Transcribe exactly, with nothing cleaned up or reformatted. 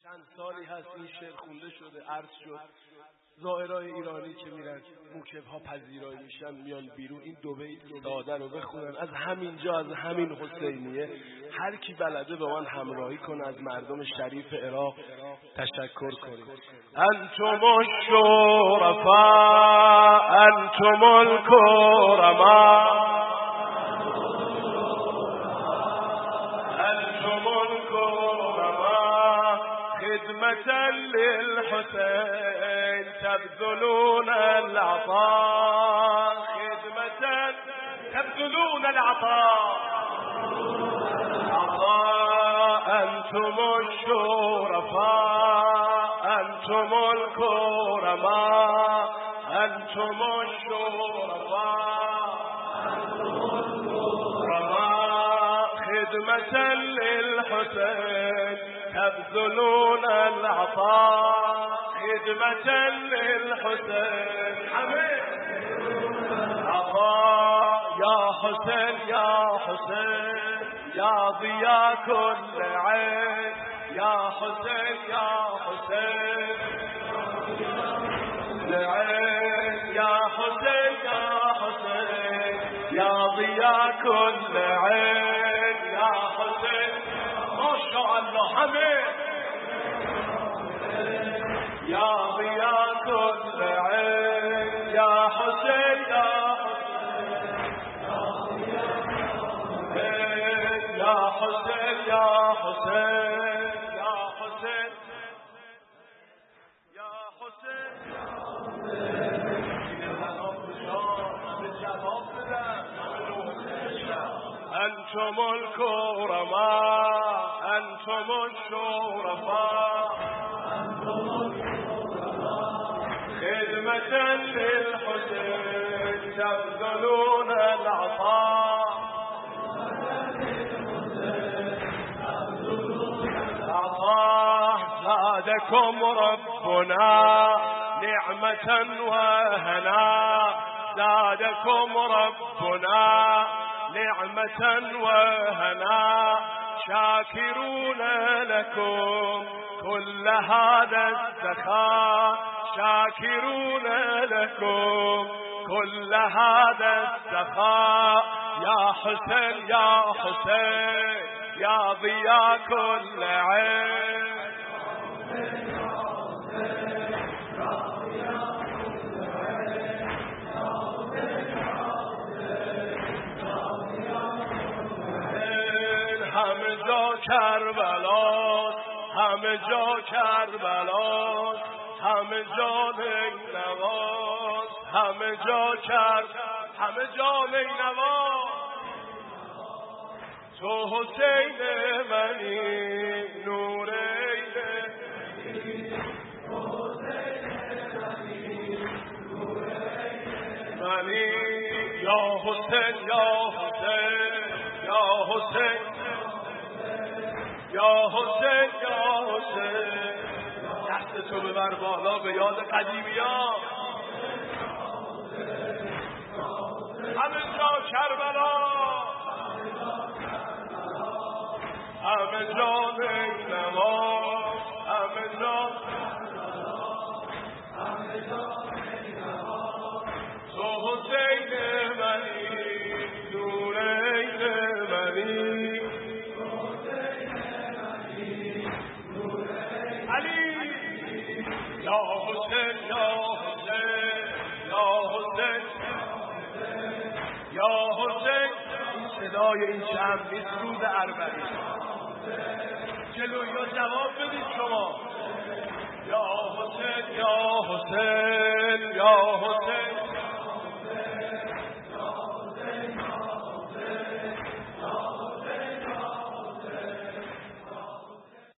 چند سالی هست این شعر خونده شده، عرض شد زائرای ایرانی که میرن موکب‌ها پذیرایی میشن میان بیرون این دو بیت ساده رو بخونن. از همینجا، از همین حسینیه هر کی بلده با من همراهی کنه، از مردم شریف عراق تشکر کنه. انتم الشرفاء انتم الکرما خدمة للحسين تبذلون العطاء خدمة تبذلون العطاء عطاء أنتم الشرفاء أنتم الكرماء أنتم الشرفاء خدمة للحسين تبذلون العطاء خدمة للحسين حميد عطاء يا حسين يا حسين يا ضياء كل عين يا حسين يا حسين العين يا حسين يا حسين يا ضياء كل عين يا حسين ما شاء الله حميد يا ضياء كل عين يا حسين يا حسين يا حسين يا حسين يا حسين يا حسين أنتم الكرماء أنتم الشرفاء خدمة للحسين تبذلون العطاء عطاء زادكم ربنا نعمة وهنا زادكم ربنا نعمة وهنا شاكرون لكم كل هذا السخاء شاكرون لكم كل هذا السخاء يا حسين يا حسين يا ضياء كل عين همه جا کربلاست همه جا کربلاست همه جا نینواست همه جا کر همه جا نینواست تو حسین منی نور عینه منی یا حسین یا حسین یا حسین یا حسین یا حسین دست تو ببر بالا به یاد قدیمیان همه جا کربلا همه جا نینواز همه جا تو حسین منی نور عین منی یا حسین یا حسین یا حسین یا حسین این صدای این شمع نیست روز اربعین جلوی یا جواب بدید شما یا حسین یا حسین یا حسین